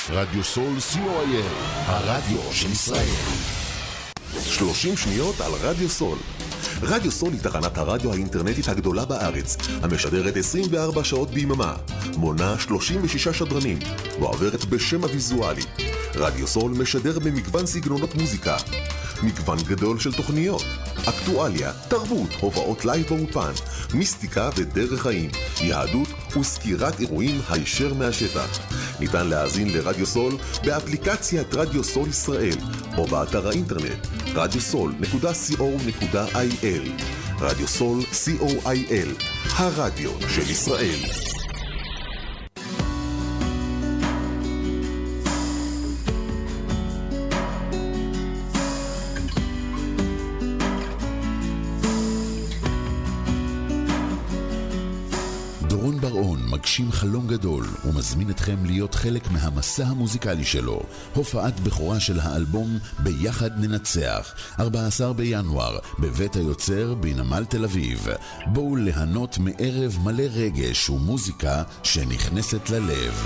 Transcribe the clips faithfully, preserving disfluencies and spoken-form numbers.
רדיו סול סי או איי אל, הרדיו של ישראל. שלושים שניות על רדיו סול. רדיו סול היא תחנת הרדיו האינטרנטית הגדולה בארץ, המשדרת עשרים וארבע שעות ביממה, מונה שלושים ושישה שדרנים, ועוברת בשם הוויזואלי. רדיו סול משדר במגוון סגנונות מוזיקה, מגוון גדול של תוכניות, אקטואליה, תרבות, הופעות לייב באופן, מיסטיקה ודרך חיים, יהדות וסקירת אירועים הישר מהשטח. ניתן להאזין לרדיו סול באפליקציית רדיו סול ישראל, או באתר האינטרנט רדיו סול נקודה סי או נקודה איי אל. רדיו סול סי או איי אל, הרדיו של ישראל. דורון בר-און מגשים חלום גדול ומזמין אתכם להיות חלק מהמסע המוזיקלי שלו. הופעת בכורה של האלבום ביחד ננצח, ארבעה עשר בינואר, בבית היוצר בנמל תל אביב. בואו ליהנות מערב מלא רגש ומוזיקה שנכנסת ללב.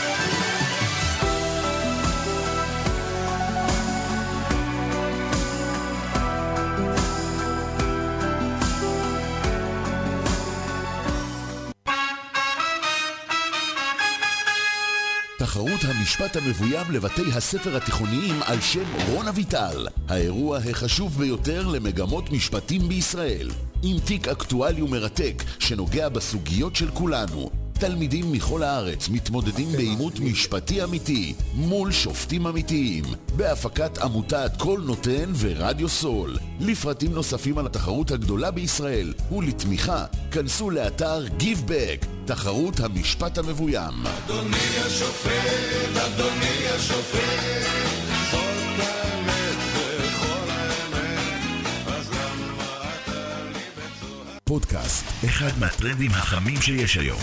תחרות המשפט המבוים לבתי הספר התיכוניים על שם רון אביטל, האירוע החשוב ביותר למגמות משפטים בישראל, עם תיק אקטואלי ומרתק שנוגע בסוגיות של כולנו. תלמידים מכל הארץ מתמודדים בעימות משפטי אמיתי מול שופטים אמיתיים, בהפקת עמותת כל נותן ורדיו סול. לפרטים נוספים על התחרות הגדולה בישראל ולתמיכה, כנסו לאתר Give Back, תחרות המשפט המבוים. אדוני השופט, אדוני השופט, זאת האמת וכל האמת, אז למה אתה לי בצורה? פודקאסט, אחד מהטרנדים החמים שיש היום.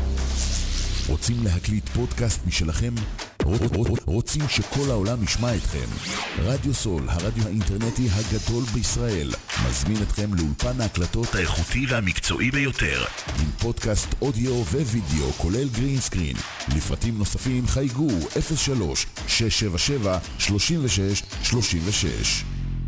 רוצים להקליט פודקאסט משלכם? רוצים שכל העולם ישמע אתכם? רדיו סול, הרדיו האינטרנטי הגדול בישראל, מזמין אתכם לאולפן ההקלטות האיכותי והמקצועי ביותר, עם פודקאסט אודיו ווידאו כולל גרין סקרין. לפרטים נוספים חייגו אפס שלוש שש שבע שבע שלוש שש שלוש שש.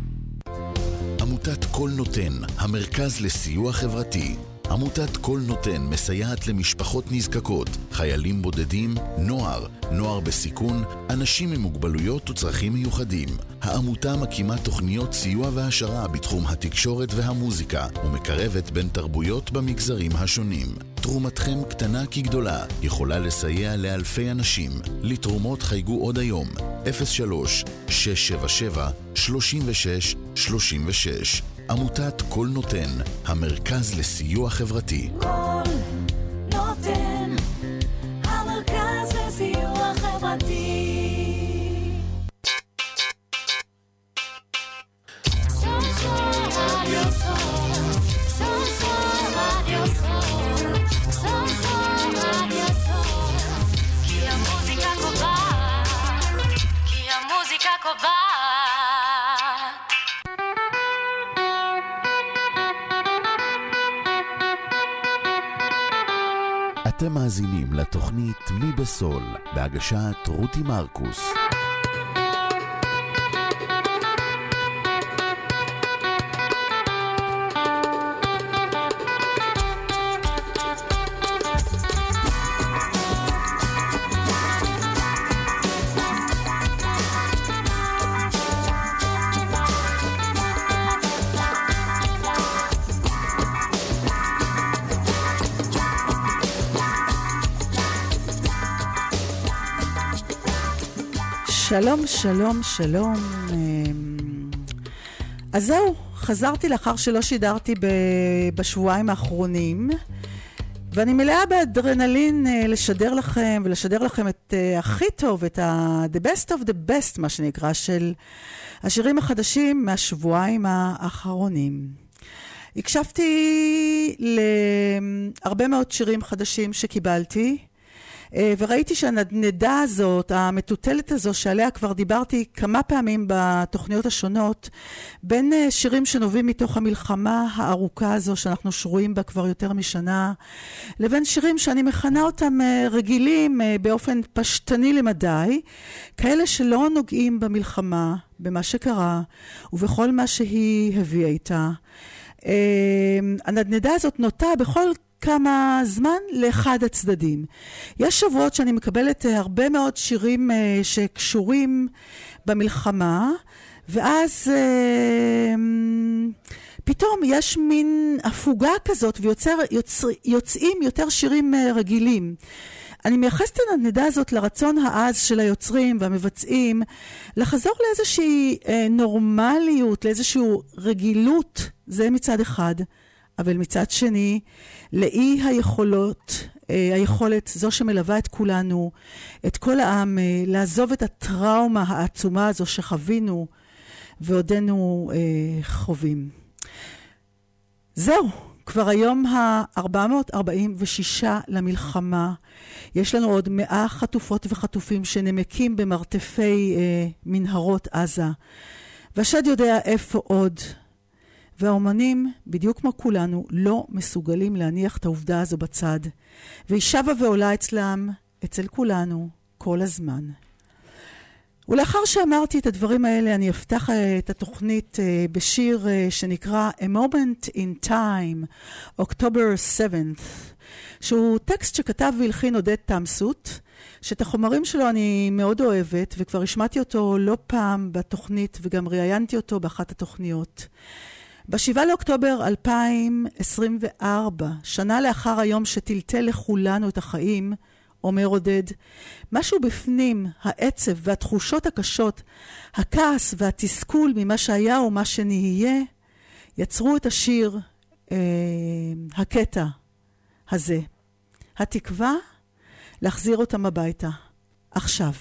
עמותת כל נותן, המרכז לסיוע חברתי. עמותת כל נותן מסייעת למשפחות נזקקות, חיילים בודדים, נוער, נוער בסיכון, אנשים עם מוגבלויות וצרכים מיוחדים. העמותה מקימה תוכניות סיוע והשרה בתחום התקשורת והמוזיקה, ומקרבת בין תרבויות במגזרים השונים. תרומתכם קטנה כגדולה, יכולה לסייע לאלפי אנשים. לתרומות חייגו עוד היום, אפס שלוש שש שבע שבע שלוש שש שלוש שש. עמותת כל נותן, המרכז לסיוע חברתי. כל נותן, המרכז לסיוע חברתי. סול סול רדיו סול, סול סול רדיו סול, סול סול רדיו סול, כי המוזיקה קובעת, כי המוזיקה קובעת. אתם מאזינים לתוכנית מי בסול, בהגשת רותי מרקוס. שלום, שלום, שלום. אז זהו, חזרתי לאחר שלא שידרתי בשבועיים האחרונים, ואני מלאה באדרנלין לשדר לכם, ולשדר לכם את הכי טוב, את ה- the best of the best, מה שנקרא, של השירים החדשים מהשבועיים האחרונים. הקשבתי להרבה מאוד שירים חדשים שקיבלתי, וראיתי שהנדנדה הזאת, המטוטלת הזו, שעליה כבר דיברתי כמה פעמים בתוכניות השונות, בין שירים שנובעים מתוך המלחמה הארוכה הזו, שאנחנו שרויים בה כבר יותר משנה, לבין שירים שאני מכנה אותם רגילים באופן פשטני למדי, כאלה שלא נוגעים במלחמה, במה שקרה, ובכל מה שהיא הביאה איתה. הנדנדה הזאת נוטה בכל כמה זמן לאחד הצדדים. יש שבועות שאני מקבלת הרבה מאוד שירים שקשורים במלחמה, ואז פתאום יש מין הפוגה כזאת, ויוצאים יותר שירים רגילים. אני מייחסת את הנדנדה הזאת לרצון העז של היוצרים והמבצעים, לחזור לאיזושהי נורמליות, לאיזושהי רגילות, זה מצד אחד. אבל מצד שני, לאי היכולות, היכולת, זו שמלווה את כולנו, את כל העם, לעזוב את הטראומה העצומה הזו שחווינו ועודנו אה, חווים. זהו, כבר היום ה-ארבע מאות ארבעים ושש למלחמה. יש לנו עוד מאה חטופות וחטופים שנמקים במרתפי אה, מנהרות עזה. והשד יודע איפה עוד. והאומנים, בדיוק כמו כולנו, לא מסוגלים להניח את העובדה הזו בצד. והיא שבה ועולה אצלם, אצל כולנו, כל הזמן. ולאחר שאמרתי את הדברים האלה, אני אפתח את התוכנית בשיר שנקרא A Moment in Time, October seventh, שהוא טקסט שכתב והלחין עודד תמסות, שאת החומרים שלו אני מאוד אוהבת, וכבר השמעתי אותו לא פעם בתוכנית, וגם ראיינתי אותו באחת התוכניות. בשבעה לאוקטובר אלפיים עשרים וארבע, שנה לאחר היום שטלטל לכולנו את החיים, אומר עודד, משהו בפנים, העצב והתחושות הקשות, הכעס והתסכול ממה שהיה ומה שנהיה, יצרו את השיר, אה, הקטע הזה. התקווה להחזיר אותם הביתה. עכשיו.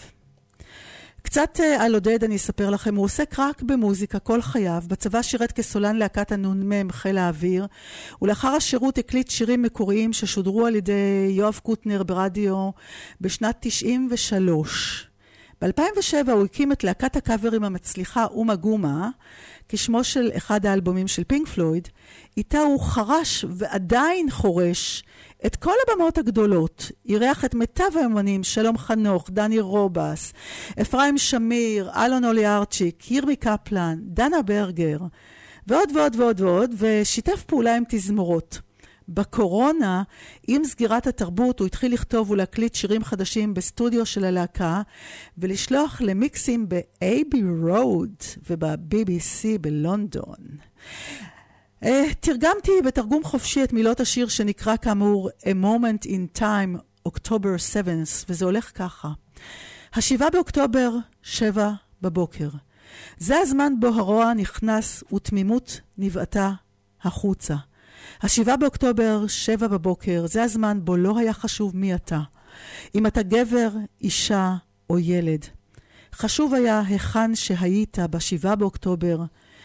קצת על עודד אני אספר לכם, הוא עוסק רק במוזיקה כל חייו, בצבא שירת כסולן להקת הנ"מ חיל האוויר, ולאחר השירות הקליט שירים מקוריים ששודרו על ידי יואב קוטנר ברדיו בשנת תשעים ושלוש. ב-אלפיים ושבע הוא הקים את להקת הקאברים המצליחה אומה גומה, כשמו של אחד האלבומים של פינק פלויד, איתה הוא חרש ועדיין חורש את כל הבמות הגדולות. אירח את מיטב האמנים, שלום חנוך, דני רובס, אפרים שמיר, אלון אוליארצ'יק, ירמי קפלן, דנה ברגר, ועוד ועוד ועוד ועוד, ושיתף פעולה עם תזמורות. בקורונה, עם סגירת התרבות, הוא התחיל לכתוב ולהקליט שירים חדשים בסטודיו של הלהקה, ולשלוח למיקסים ב-איי בי Road וב-בי בי סי בלונדון. Uh, תרגמתי בתרגום חופשי את מילות השיר שנקרא כאמור A Moment in Time, October seventh, וזה הולך ככה. השבעה באוקטובר, שבע בבוקר. זה הזמן בו הרוע נכנס ותמימות נבעתה החוצה. השבעה באוקטובר, שבע בבוקר, זה הזמן בו לא היה חשוב מי אתה. אם אתה גבר, אישה או ילד. חשוב היה היכן שהיית בשבעה באוקטובר,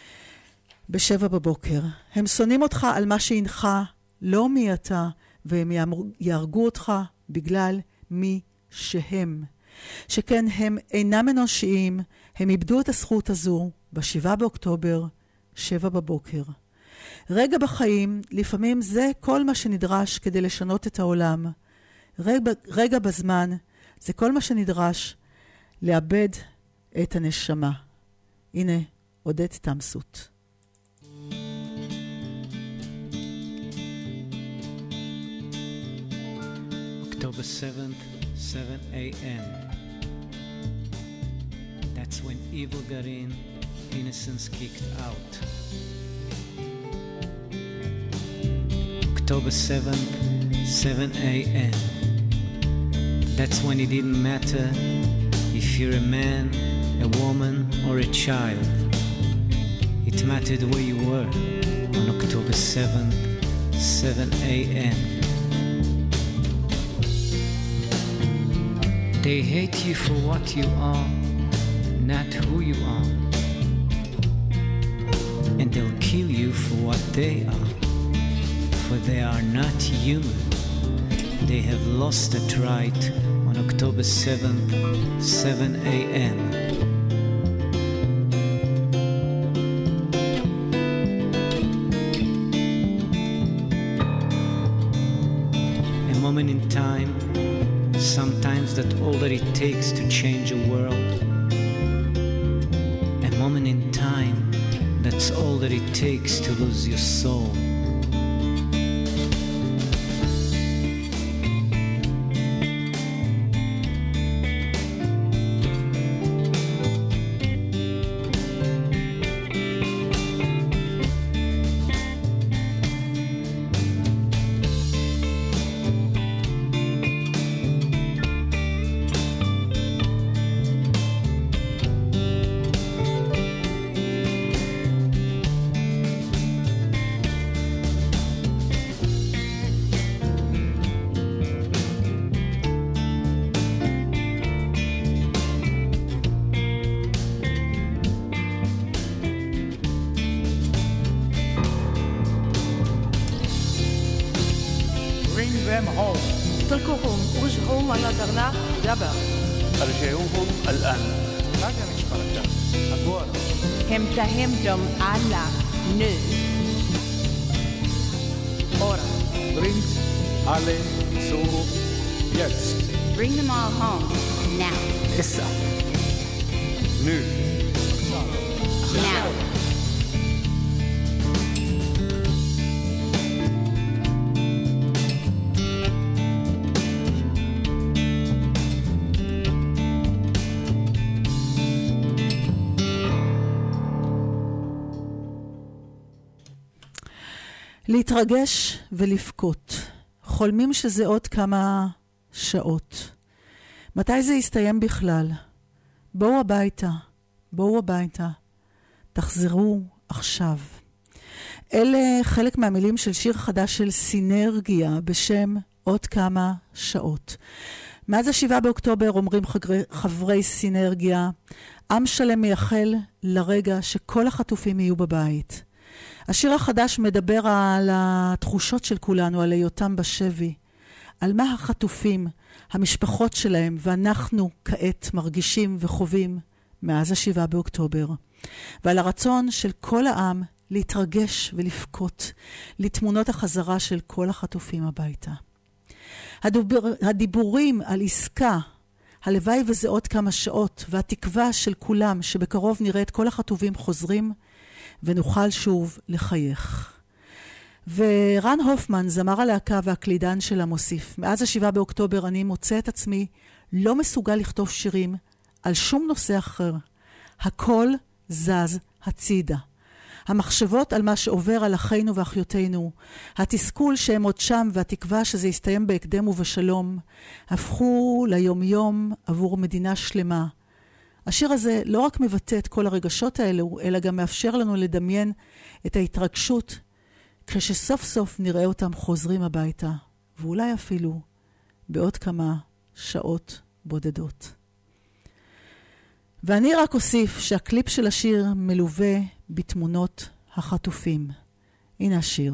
בשבע בבוקר. הם שונאים אותך על מה שהנך, לא מי אתה, והם יהרגו אותך בגלל מי שהם. שכן הם אינם אנושיים, הם איבדו את הזכות הזו בשבעה באוקטובר, שבע בבוקר. רגע בחיים, לפעמים זה כל מה שנדרש כדי לשנות את העולם. רגע, רגע בזמן, זה כל מה שנדרש לאבד את הנשמה. הנה, עודד תמסות. October seventh, seven a.m. That's when evil got in, innocence kicked out. October seventh, seven a.m. That's when it didn't matter if you're a man, a woman, or a child. It mattered where you were on October seventh, seven a.m. They hate you for what you are, not who you are. And they'll kill you for what they are, for they are not human. They have lost that right October seventh, seven a.m. A moment in time, sometimes that's all that it takes to change a world. A moment in time, that's all that it takes to lose your soul. تركهم وجههم ونظرنا جبر أرجعوهم الآن هذا مشكلة أقوال hämta hem dem alla nu Ora bringt alle zurück jetzt bring them all home now Issa nu now להתרגש ולבכות. חולמים שזה עוד כמה שעות. מתי זה יסתיים בכלל? בואו הביתה. בואו הביתה. תחזרו עכשיו. אלה חלק מהמילים של שיר חדש של סינרגיה בשם עוד כמה שעות. מאז השבעה באוקטובר אומרים חברי, חברי סינרגיה, עם שלם מייחל לרגע שכל החטופים יהיו בבית. השיר החדש מדבר על התחושות של כולנו, על היותם בשבי, על מה החטופים, המשפחות שלהם, ואנחנו כעת מרגישים וחווים מאז השבעה באוקטובר, ועל הרצון של כל העם להתרגש ולפקות לתמונות החזרה של כל החטופים הביתה. הדיבור, הדיבורים על עסקה, הלוואי וזה עוד כמה שעות, והתקווה של כולם שבקרוב נראה את כל החטופים חוזרים, ונוכל שוב לחייך. ורן הופמן, זמר הלהקה והקלידן שלה, מוסיף, מאז השבעה באוקטובר אני מוצא את עצמי לא מסוגל לכתוב שירים על שום נושא אחר. הכל זז הצידה. המחשבות על מה שעובר על אחינו ואחיותינו, התסכול שהם עוד שם והתקווה שזה יסתיים בהקדם ובשלום, הפכו ליום-יום עבור מדינה שלמה. השיר הזה לא רק מבטא את כל הרגשות האלו, אלא גם מאפשר לנו לדמיין את ההתרגשות כשסוף סוף נראה אותם חוזרים הביתה, ואולי אפילו בעוד כמה שעות בודדות. ואני רק אוסיף שהקליפ של השיר מלווה בתמונות החטופים. הנה השיר.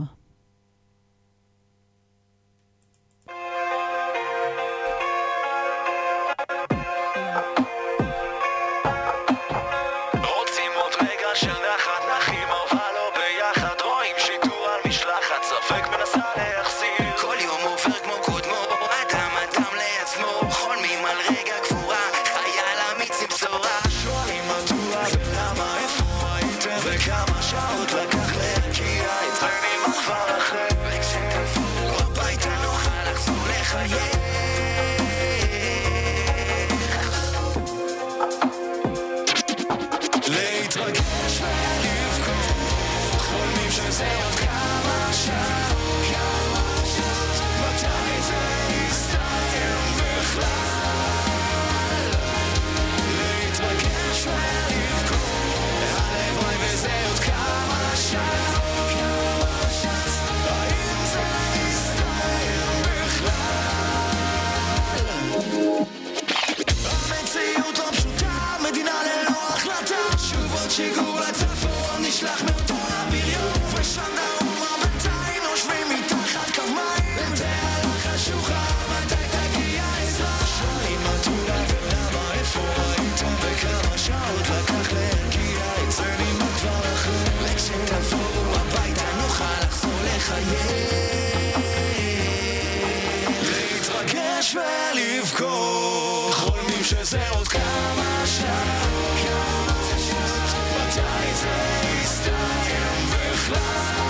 כמה שעות, כמה שעות, מתי זה יסתיים בכלל?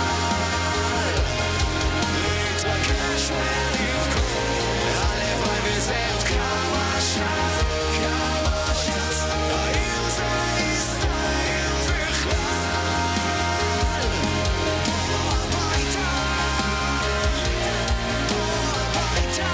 להתרגש ולבכות, הלוואי וזה עוד כמה שעות, כמה שעות, האם זה יסתיים בכלל? הביתה, הביתה,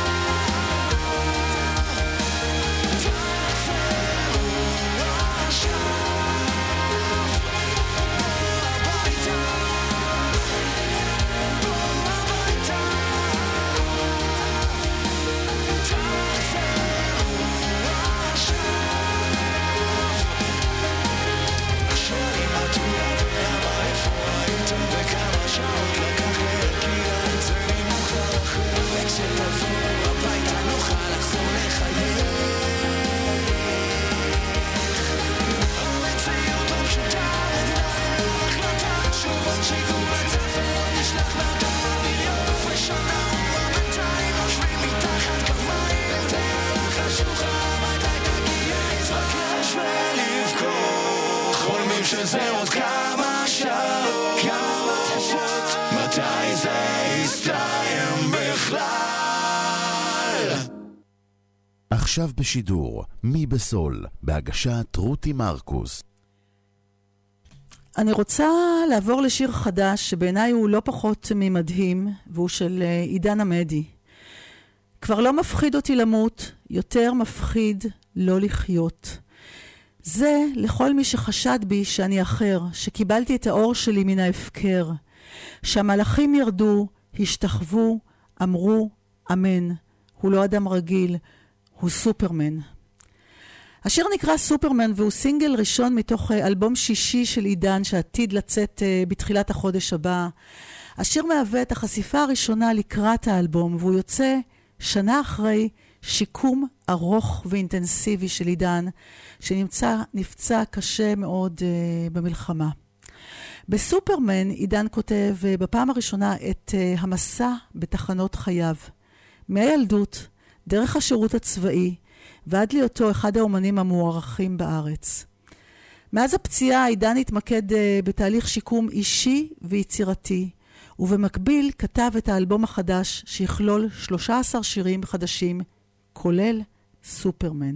שזה עוד כמה שעות, כמה שעות, מתי זה יסתיים בכלל? עכשיו בשידור, מי בסול, בהגשת רותי מרקוס. אני רוצה לעבור לשיר חדש שבעיניי הוא לא פחות ממדהים, והוא של עידן עמדי. כבר לא מפחיד אותי למות, יותר מפחיד לא לחיות. זה לכל מי שחשד בי שאני אחר, שקיבלתי את האור שלי מן ההפקר. שהמלאכים ירדו, השתחוו, אמרו, אמן. הוא לא אדם רגיל, הוא סופרמן. השיר נקרא סופרמן והוא סינגל ראשון מתוך אלבום שישי של עידן שעתיד לצאת בתחילת החודש הבא. השיר מהווה את החשיפה הראשונה לקראת האלבום והוא יוצא שנה אחרי שיקום ארוך ואינטנסיבי של עידן שנמצא נפצע קשה מאוד uh, במלחמה. בסופרמן עידן כותב uh, בפעם הראשונה את uh, המסע בתחנות חייו. מהילדות, דרך השירות הצבאי ועד להיותו אחד האומנים המוערכים בארץ. מאז הפציעה עידן התמקד uh, בתהליך שיקום אישי ויצירתי ובמקביל כתב את האלבום החדש שיכלול שלושה עשר שירים חדשים כולל סופרמן.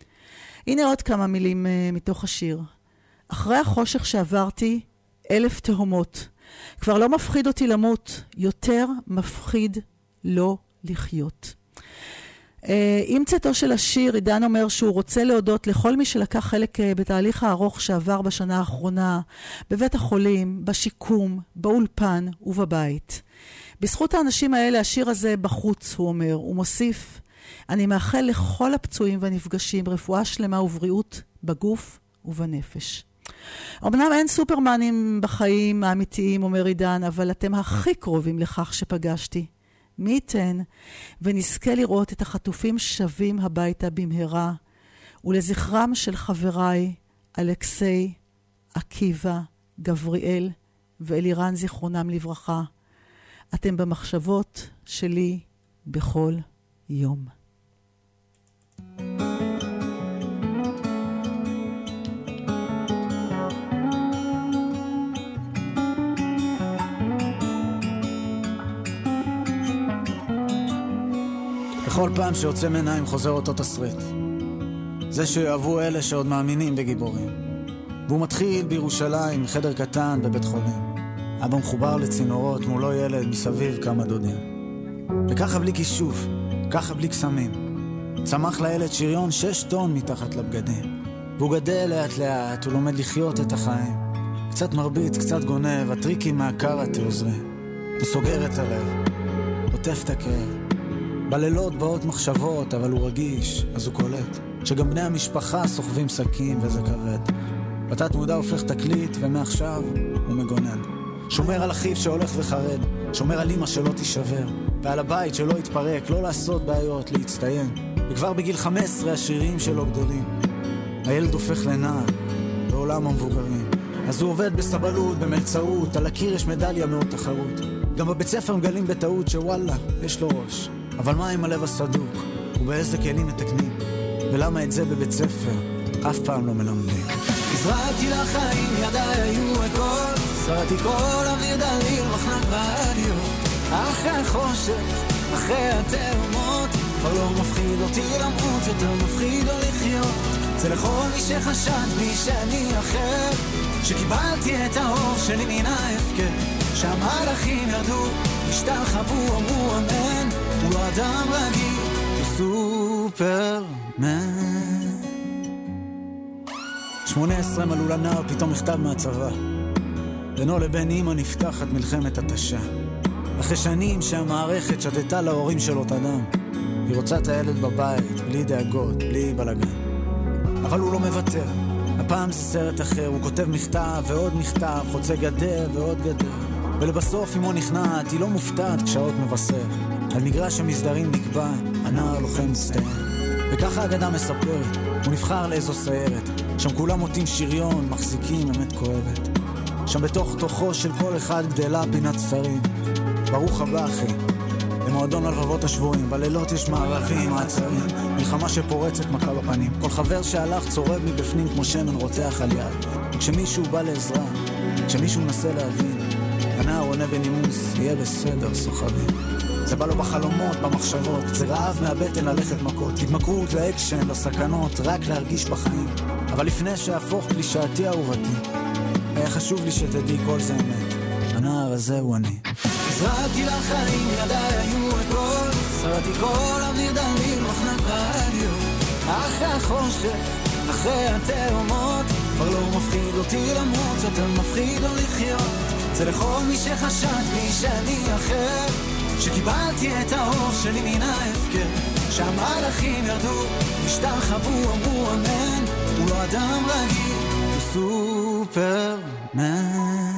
הנה עוד כמה מילים uh, מתוך השיר. אחרי החושך שעברתי, אלף תהומות. כבר לא מפחיד אותי למות, יותר מפחיד לא לחיות. Uh, עם צאתו של השיר, עידן אומר שהוא רוצה להודות לכל מי שלקח חלק uh, בתהליך הארוך שעבר בשנה האחרונה, בבית החולים, בשיקום, באולפן ובבית. בזכות האנשים האלה, השיר הזה בחוץ, הוא אומר, הוא מוסיף, אני מאחל לכל הפצועים והנפגשים רפואה שלמה ובריאות בגוף ובנפש. אמנם אין סופרמנים בחיים האמיתיים, אומר עידן, אבל אתם הכי קרובים לכך שפגשתי. מי ייתן ונזכה לראות את החטופים שבים הביתה במהרה, ולזכרם של חבריי אלכסי, עקיבא, גבריאל ואלירן זיכרונם לברכה. אתם במחשבות שלי בכל יום. בכל פעם שיוצא מעיניים חוזר אותו תסריט. זה שיאהבו אלה שעוד מאמינים בגיבורים. והוא מתחיל בירושלים, מחדר קטן בבית חולים. אבא מחובר לצינורות, מולו ילד, מסביב כמה דודים. וככה בלי כישוף, ככה בלי קסמים. צמח לילד שריון שש טון מתחת לבגדים. והוא גדל לאט לאט, הוא לומד לחיות את החיים. קצת מרביץ, קצת גונב, הטריקים מהקראטה עוזרים. הוא סוגר את הלב, עוטף את הכאב. בלילות באות מחשבות, אבל הוא רגיש, אז הוא קולט שגם בני המשפחה סוחבים סכין וזה כבד. בתת מודע הופך תקליט, ומעכשיו הוא מגונן. שומר על אחיו שהולך וחרד, שומר על אמא שלא תישבר, ועל הבית שלא יתפרק, לא לעשות בעיות, להצטיין. וכבר בגיל חמש עשרה השירים שלו גדולים. הילד הופך לנער, בעולם המבוגרים. אז הוא עובד בסבלות, במלצאות, על הקיר יש מדליה מאוד תחרות. גם בבית ספר מגלים בטעות שוואלה, יש לו ראש. אבל מה עם הלב הסדוק? ובאיזה כלים מתקנים? ולמה את זה בבית ספר אף פעם לא מלמדים. הזרקתי לחיים, ידיי היו ריקות, שרתי כל אוויר דליל, מחנק ברדיו. אחרי החושך, אחרי התאומות, כבר לא מפחיד אותי למות, יותר מפחיד לא לחיות. זה לכל מי שחשד בי שאני אחר, שקיבלתי את האור שלי מן ההפקר. שהמלאכים ירדו, השתחוו, אמרו אמן, הוא לא אדם רגיל, הוא סופרמן. שמונה עשרה מלאו לנער, פתאום מכתב מהצבא. בינו לבין אמא נפתחת מלחמת התשה. אחרי שנים שהמערכת שתתה להורים של אותה דם, היא רוצה את הילד בבית, בלי דאגות, בלי בלגן. אבל הוא לא מוותר, הפעם זה סרט אחר, הוא כותב מכתב ועוד מכתב, חוצה גדר ועוד גדר. ולבסוף אמו נכנעת, היא לא מופתעת כשעות מבשר. על מגרש המסדרים נקבע, הנער לוחם מצטיין. וככה האגדה מספרת, הוא נבחר לאיזו סיירת, שם כולם עוטים שריון, מחזיקים אמת כואבת. שם בתוך תוכו של כל אחד גדלה פינת ספרים. ברוך הבא אחי, למועדון הלבבות השבועים, בלילות יש מערבים, מעצרים, מלחמה שפורצת מכה בפנים. כל חבר שהלך צורב מבפנים כמו שמן רותח על יד. כשמישהו בא לעזרה, כשמישהו מנסה להבין, הנער עונה בנימוס, יהיה בסדר סוחבים. זה בא לו בחלומות, במחשבות, זה רעב מהבטן ללכת מכות, התמכרות לאקשן, לסכנות, רק להרגיש בחיים. אבל לפני שהפוך קלישאתי אהובתי, היה חשוב לי שתדעי כל זה אמת, הנער הזה הוא אני. הזרקתי לחיים, ידיי היו ריקות, שרתי כל אוויר דליל, מחנק ברדיו. אחרי החושך, אחרי התאומות, כבר לא מפחיד אותי למות, יותר מפחיד לא לחיות. זה לכל מי שחשד בי שאני אחר, שקיבלתי את האור שלי מן ההפקר. שהמלאכים ירדו, השתחוו, אמרו אמן, הוא לא אדם רגיל, הוא סופרמן.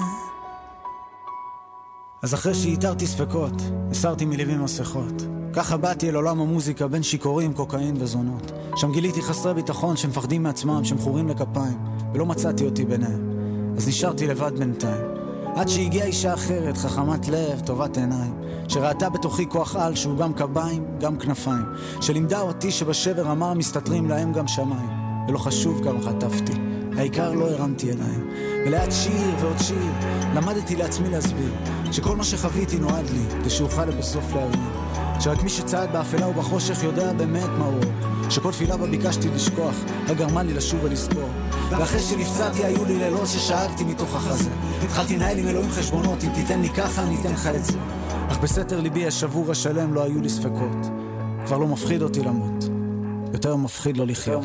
אז אחרי שהתרתי ספקות, הסרתי מליבי מסכות. ככה באתי אל עולם המוזיקה בין שיקורים, קוקאין וזונות. שם גיליתי חסרי ביטחון שמפחדים מעצמם, שמכורים לכפיים, ולא מצאתי אותי ביניהם. אז נשארתי לבד בינתיים. עד שהגיעה אישה אחרת, חכמת לב, טובת עיניים, שראתה בתוכי כוח על שהוא גם קביים, גם כנפיים, שלימדה אותי שבשבר אמר מסתתרים להם גם שמיים. ולא חשוב כמה חטפתי, העיקר לא הרמתי עיניים. ולעד שיר ועוד שיר, למדתי לעצמי להסביר, שכל מה שחוויתי נועד לי, כדי שאוכל בסוף להבין. שרק מי שצעד באפלה ובחושך יודע באמת מה הוא. שכל תפילה בה ביקשתי לשכוח, הגרמה לי לשוב ולזכור. ואחרי שנפצעתי היו לי לילות ששאגתי מתוך החזה. התחלתי לנהל עם אלוהים חשבונות, אם תיתן לי ככה אני אתן לך את זה. אך בסתר ליבי השבור השלם לא היו לי ספקות. כבר לא מפחיד אותי למות, יותר מפחיד לא לחיות.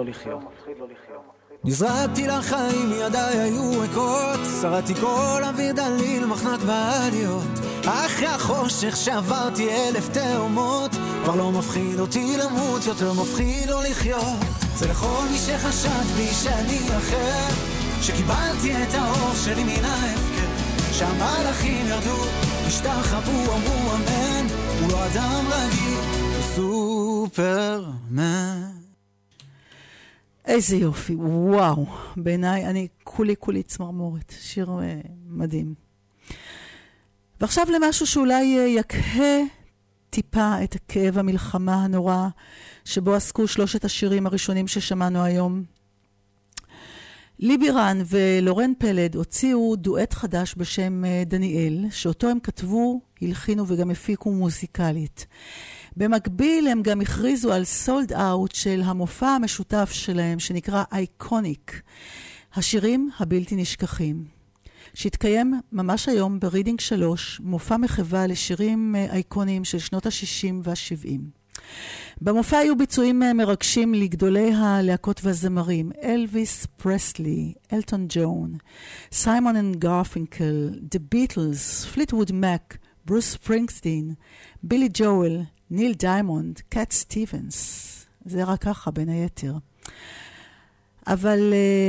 נזרקתי לחיים, ידיי היו ריקות, שרתי כל אוויר דליל, מחנק ברדיו. אחרי החושך שעברתי אלף תאומות, כבר לא מפחיד אותי למות, יותר מפחיד לא לחיות. זה לכל מי שחשד בי שאני אחר, שקיבלתי את האור שלי מן ההפקר. שהמלאכים ירדו, השתחוו, אמרו אמן, הוא לא אדם רגיל, הוא סופרמן. איזה יופי, וואו. בעיניי, אני כולי כולי צמרמורת. שיר uh, מדהים. ועכשיו למשהו שאולי uh, יקהה טיפה את הכאב המלחמה הנורא, שבו עסקו שלושת השירים הראשונים ששמענו היום. ליבי רן ולורן פלד הוציאו דואט חדש בשם uh, דניאל, שאותו הם כתבו, הלחינו וגם הפיקו מוזיקלית. במקביל הם גם הכריזו על סולד אאוט של המופע המשותף שלהם שנקרא אייקוניק, השירים הבלתי נשכחים, שהתקיים ממש היום ברידינג שלוש, מופע מחווה לשירים אייקוניים של שנות ה-שישים וה-שבעים. במופע היו ביצועים מרגשים לגדולי הלהקות והזמרים, אלוויס פרסלי, אלטון ג'ון, סיימון אנד גרפינקל, דה ביטלס, פליטווד מק, ברוס ספרינגסטין, בילי ג'ואל, ניל דיימונד, קאט סטיבנס. זה רק ככה בין היתר. אבל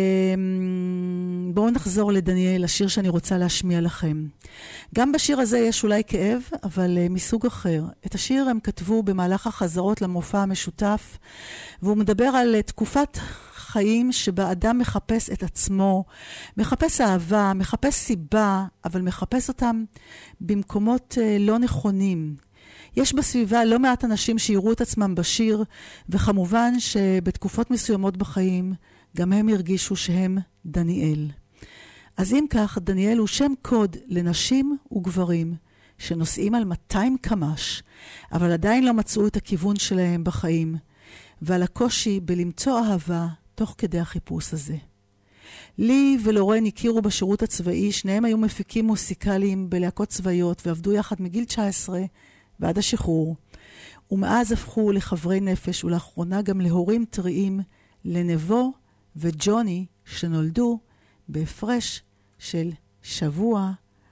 בואו נחזור לדניאל, השיר שאני רוצה להשמיע לכם. גם בשיר הזה יש אולי כאב, אבל מסוג אחר. את השיר הם כתבו במהלך החזרות למופע המשותף, והוא מדבר על תקופת חיים שבה אדם מחפש את עצמו, מחפש אהבה, מחפש סיבה, אבל מחפש אותם במקומות לא נכונים. יש בסביבה לא מעט אנשים שיראו את עצמם בשיר, וכמובן שבתקופות מסוימות בחיים גם הם הרגישו שהם דניאל. אז אם כך, דניאל הוא שם קוד לנשים וגברים שנוסעים על מאתיים קמ"ש, אבל עדיין לא מצאו את הכיוון שלהם בחיים, ועל הקושי בלמצוא אהבה תוך כדי החיפוש הזה. לי ולורן הכירו בשירות הצבאי, שניהם היו מפיקים מוסיקליים בלהקות צבאיות ועבדו יחד מגיל תשע עשרה ועד השחרור, ומאז הפכו לחברי נפש ולאחרונה גם להורים טריים לנבו וג'וני שנולדו בהפרש של שבוע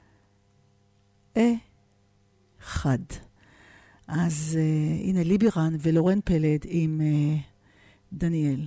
אחד. אז uh, הנה ליבירן ולורן פלד עם uh, דניאל.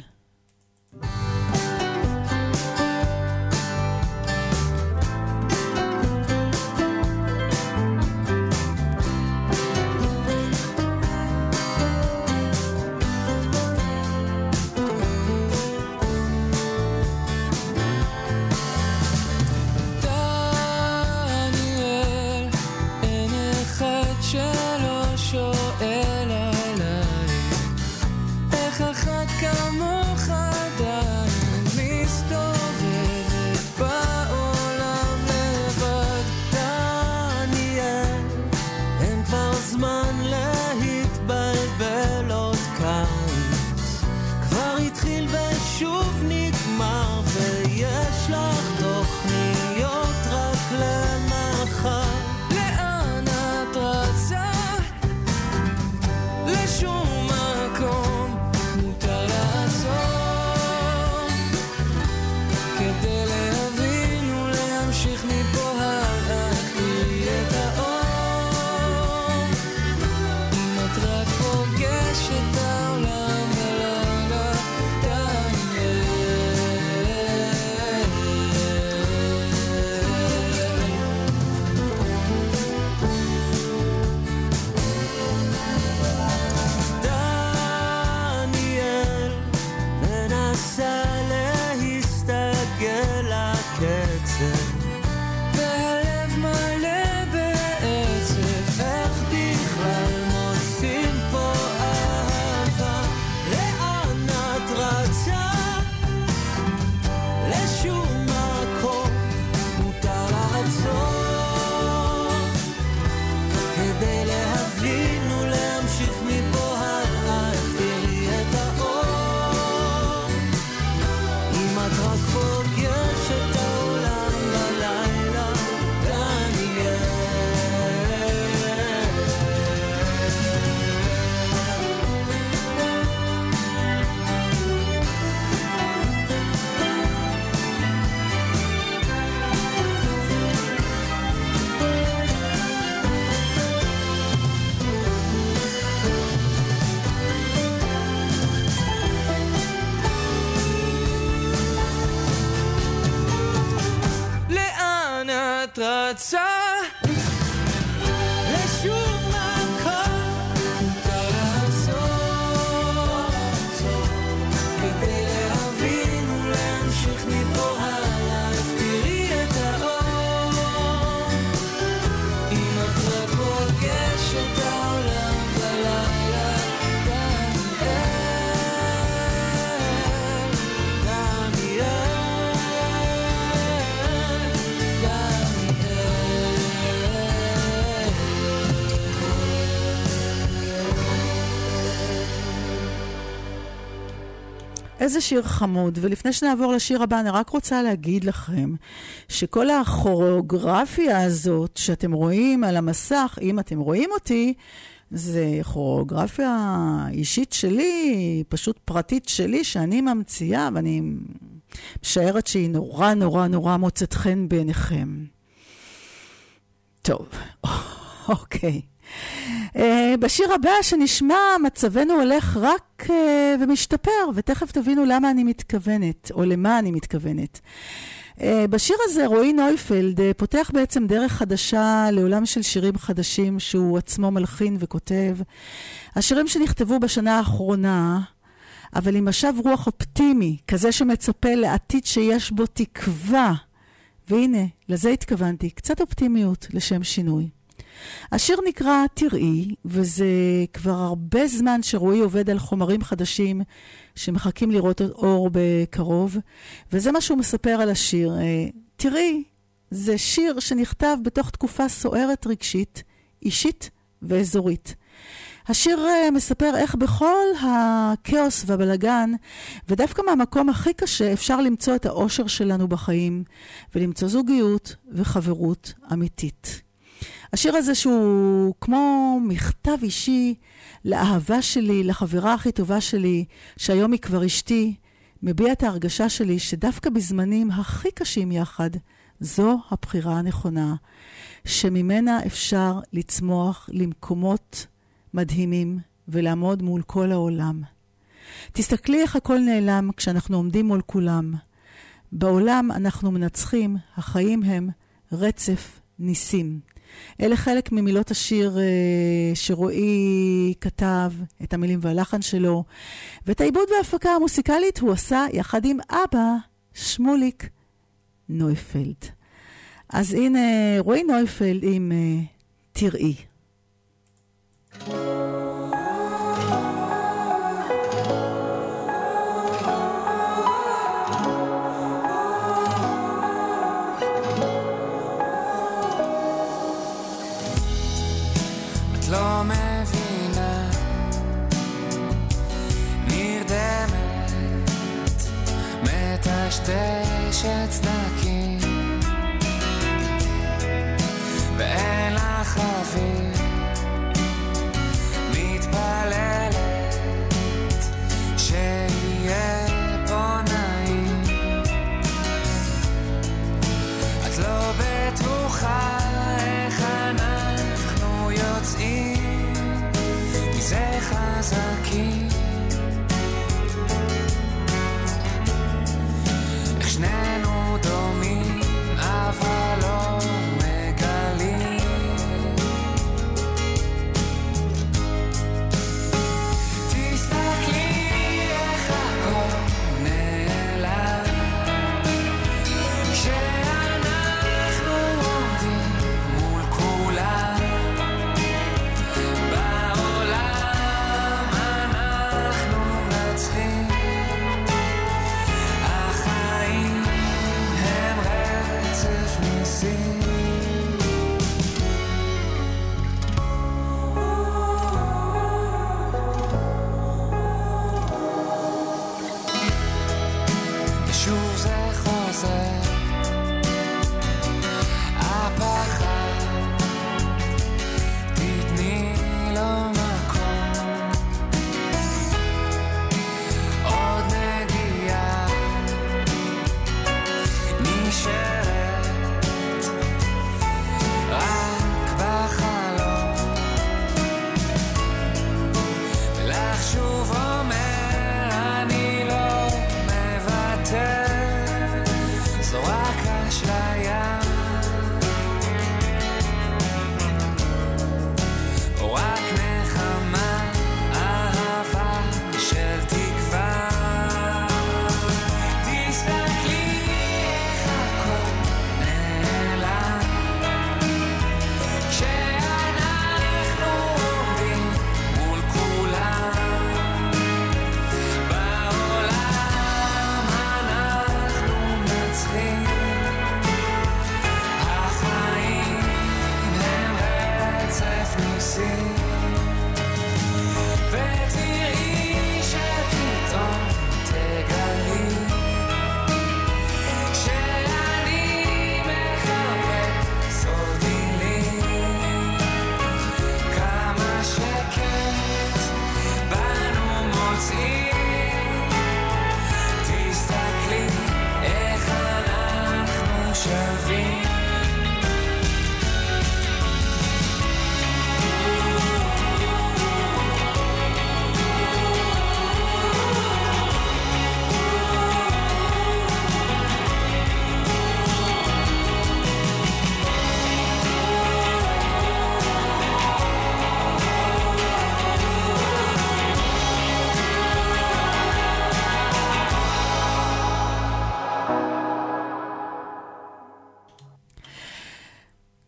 רצה לשום מקום מותר לעשות כדי להבין ולהמשיך מפה הלאה. תראי את האור אם את רק פוגשת העולם בלילה. איזה שיר חמוד. ולפני שנעבור לשיר הבא, אני רק רוצה להגיד לכם שכל הכוריאוגרפיה הזאת שאתם רואים על המסך, אם אתם רואים אותי, זה כוריאוגרפיה אישית שלי, פשוט פרטית שלי, שאני ממציאה, ואני משערת שהיא נורא נורא נורא מוצאת חן בעיניכם. טוב, אוקיי. Uh, בשיר הבא שנשמע מצבנו הולך רק uh, ומשתפר, ותכף תבינו למה אני מתכוונת, או למה אני מתכוונת. Uh, בשיר הזה רועי נויפלד uh, פותח בעצם דרך חדשה לעולם של שירים חדשים שהוא עצמו מלחין וכותב. השירים שנכתבו בשנה האחרונה, אבל עם משב רוח אופטימי, כזה שמצפה לעתיד שיש בו תקווה. והנה, לזה התכוונתי, קצת אופטימיות לשם שינוי. השיר נקרא תראי, וזה כבר הרבה זמן שרועי עובד על חומרים חדשים שמחכים לראות אור בקרוב, וזה מה שהוא מספר על השיר. תראי, זה שיר שנכתב בתוך תקופה סוערת רגשית, אישית ואזורית. השיר מספר איך בכל הכאוס והבלגן, ודווקא מהמקום הכי קשה, אפשר למצוא את האושר שלנו בחיים, ולמצוא זוגיות וחברות אמיתית. השיר הזה שהוא כמו מכתב אישי לאהבה שלי, לחברה הכי טובה שלי, שהיום היא כבר אשתי, מביע את ההרגשה שלי שדווקא בזמנים הכי קשים יחד, זו הבחירה הנכונה, שממנה אפשר לצמוח למקומות מדהימים ולעמוד מול כל העולם. תסתכלי איך הכל נעלם כשאנחנו עומדים מול כולם. בעולם אנחנו מנצחים, החיים הם רצף ניסים. אלה חלק ממילות השיר שרועי כתב, את המילים והלחן שלו, ואת העיבוד וההפקה המוסיקלית הוא עשה יחד עם אבא שמוליק נויפלד. אז הנה רועי נויפלד עם תראי. את לא מבינה, נרדמת, מטשטשת סדקים, ואין לך אוויר, מתפללת שיהיה פה נעים. את לא בטוחה איך אנחנו יוצאים מזה חזקים, איך שנינו דומים אבל לא מגלים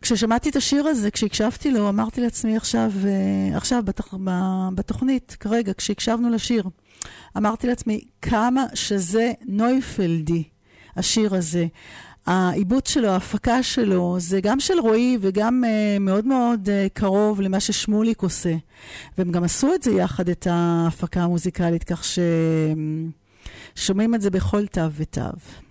כששמעתי את השיר הזה, כשהקשבתי לו, אמרתי לעצמי עכשיו, עכשיו בתח... בתוכנית, כרגע, כשהקשבנו לשיר, אמרתי לעצמי, כמה שזה נויפלדי, השיר הזה. העיבוד שלו, ההפקה שלו, זה גם של רועי וגם uh, מאוד מאוד uh, קרוב למה ששמוליק עושה. והם גם עשו את זה יחד, את ההפקה המוזיקלית, כך ששומעים את זה בכל תו ותו.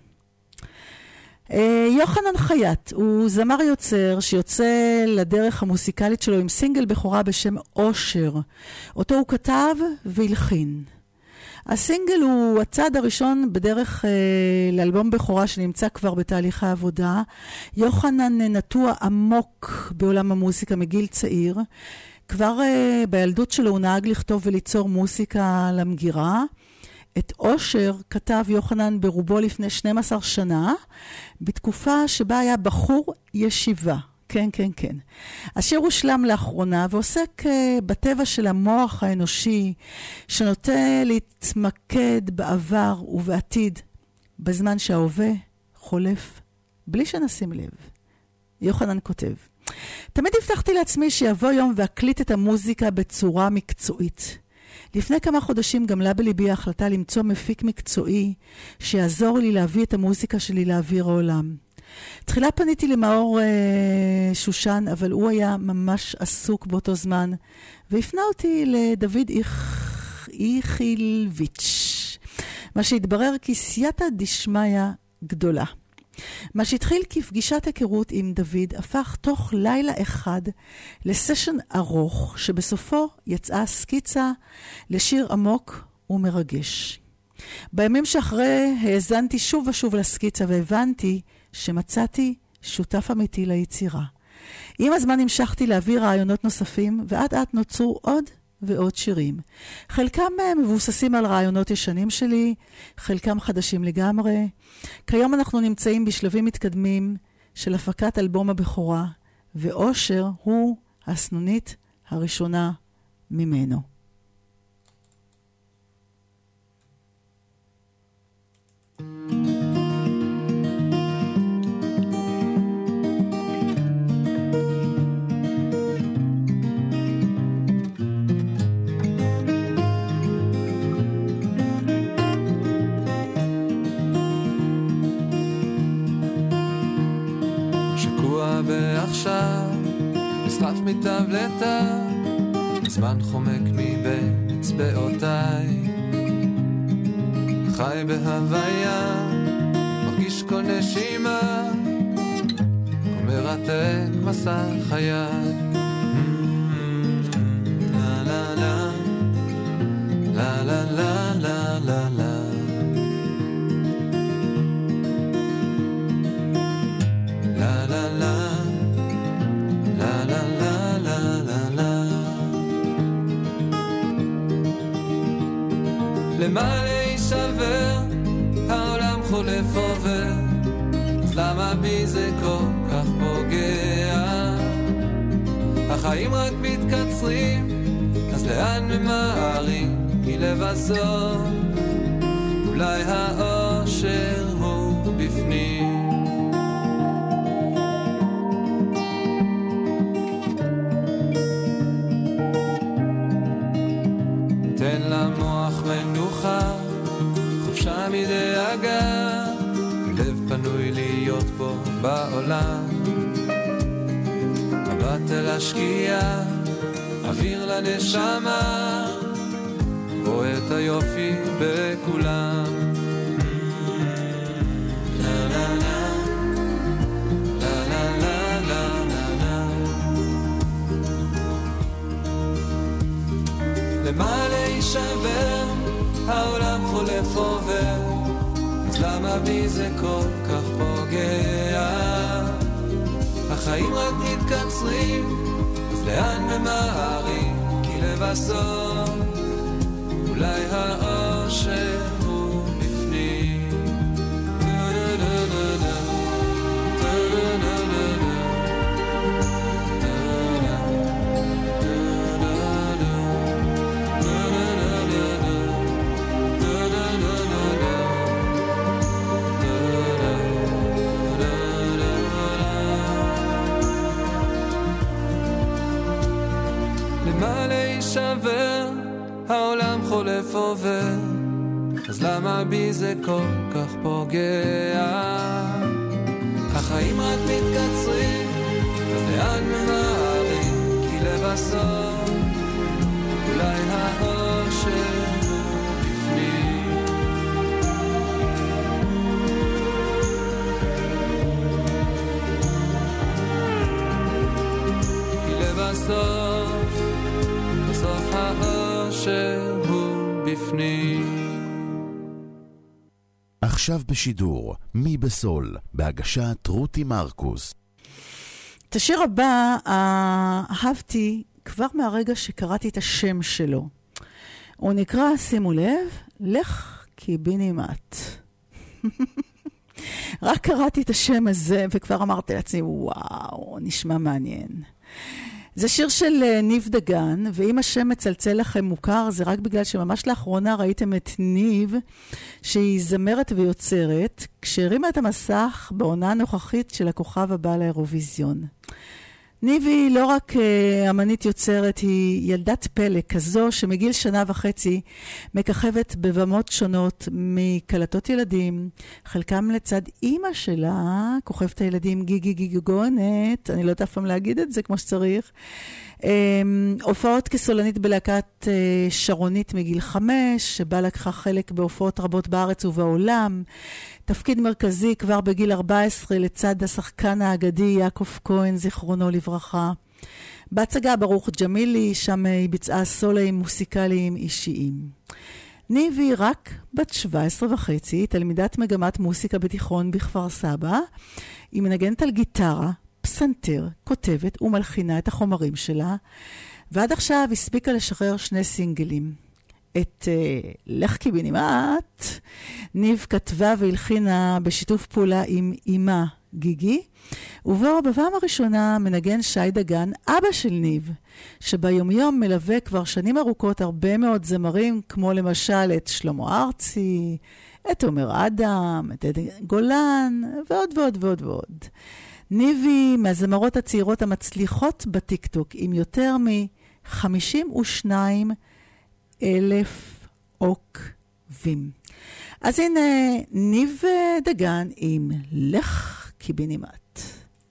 Uh, יוחנן חייט הוא זמר יוצר שיוצא לדרך המוזיקלית שלו עם סינגל בכורה בשם אושר. אותו הוא כתב והלחין. הסינגל הוא הצעד הראשון בדרך אה, לאלבום בכורה שנמצא כבר בתהליך העבודה. יוחנן נטוע עמוק בעולם המוזיקה מגיל צעיר. כבר אה, בילדות שלו הוא נהג לכתוב וליצור מוזיקה למגירה. את אושר כתב יוחנן ברובו לפני שנים עשר שנה, בתקופה שבה היה בחור ישיבה. כן, כן, כן. השיר הושלם לאחרונה ועוסק uh, בטבע של המוח האנושי, שנוטה להתמקד בעבר ובעתיד, בזמן שההווה חולף, בלי שנשים לב. יוחנן כותב, תמיד הבטחתי לעצמי שיבוא יום ואקליט את המוזיקה בצורה מקצועית. לפני כמה חודשים גמלה בליבי ההחלטה למצוא מפיק מקצועי שיעזור לי להביא את המוזיקה שלי לאוויר העולם. תחילה פניתי למאור אה, שושן, אבל הוא היה ממש עסוק באותו זמן, והפנה אותי לדוד איך, איכילביץ', מה שהתברר כסייעתא דשמיא גדולה. מה שהתחיל כפגישת היכרות עם דוד הפך תוך לילה אחד לסשן ארוך, שבסופו יצאה סקיצה לשיר עמוק ומרגש. בימים שאחרי האזנתי שוב ושוב לסקיצה והבנתי שמצאתי שותף אמיתי ליצירה. עם הזמן המשכתי להביא רעיונות נוספים, ועד עד נוצרו עוד ועוד שירים. חלקם מבוססים על רעיונות ישנים שלי, חלקם חדשים לגמרי. כיום אנחנו נמצאים בשלבים מתקדמים של הפקת אלבום הבכורה, ואושר הוא הסנונית הראשונה ממנו. ועכשיו נסחף מטבלתה, זמן חומק מבין אצבעותיי, חי בהוויה, מרגיש כל נשימה, ומרתק מסע חיי. לה לה לה לה לה לה לה לה לה למה להישבר, העולם חולף עובר, אז למה בי זה כל כך פוגע? החיים רק מתקצרים, אז לאן ממהרים? כי לבסוף אולי האושר הוא בפנים. תן למוח מנוחה, חופשה מדאגה, לב פנוי להיות פה בעולם. מבט אל השקיעה, אוויר לנשמה, רואה את היופי בכולם. לה לה לה לה לה לה לה לה למה להישבר, העולם חולף עובר, אז למה בי זה כל כך פוגע? החיים רק מתקצרים, אז לאן ממהרים? כי לבסוף אולי האושר הוא בפנים. העולם חולף עובר, אז למה בי זה כל כך פוגע? החיים רק מתקצרים, אז לאן ממהרים? כי לבסוף אולי האושר בפנים. כי לבסוף בסוף האושר הוא בפנים. עכשיו בשידור, מי בסול, בהגשת רותי מרקוס. את השיר הבא אהבתי כבר מהרגע שקראתי את השם שלו. הוא נקרא, שימו לב, לך כי בי נמעט. רק קראתי את השם הזה וכבר אמרתי לעצמי, וואו, נשמע מעניין. זה שיר של ניב דגן, ואם השם מצלצל לכם מוכר, זה רק בגלל שממש לאחרונה ראיתם את ניב, שהיא זמרת ויוצרת, כשהרימה את המסך בעונה הנוכחית של הכוכב הבא לאירוויזיון. ניב היא לא רק uh, אמנית יוצרת, היא ילדת פלא כזו שמגיל שנה וחצי מככבת בבמות שונות מקלטות ילדים, חלקם לצד אימא שלה, כוכבת הילדים גיגי גיגונת, אני לא יודעת אף פעם להגיד את זה כמו שצריך, um, הופעות כסולנית בלהקת uh, שרונית מגיל חמש, שבה לקחה חלק בהופעות רבות בארץ ובעולם, תפקיד מרכזי כבר בגיל ארבע עשרה לצד השחקן האגדי יעקב כהן, זיכרונו לברכה. בהצגה ברוך ג'מילי, שם היא ביצעה סולאים מוסיקליים אישיים. ניב היא רק בת שבע עשרה וחצי, תלמידת מגמת מוסיקה בתיכון בכפר סבא. היא מנגנת על גיטרה, פסנתר, כותבת ומלחינה את החומרים שלה, ועד עכשיו הספיקה לשחרר שני סינגלים. את uh, לך כי בי נמעט, ניב כתבה והלחינה בשיתוף פעולה עם אימה גיגי, ובו בפעם הראשונה מנגן שי דגן, אבא של ניב, שביומיום מלווה כבר שנים ארוכות הרבה מאוד זמרים, כמו למשל את שלמה ארצי, את עומר אדם, את עדן גולן, ועוד ועוד ועוד ועוד. ניב היא מהזמרות הצעירות המצליחות בטיקטוק, עם יותר מ-חמישים ושניים אלף עוקבים. אז הנה ניב דגן עם לך כי בי נמעט.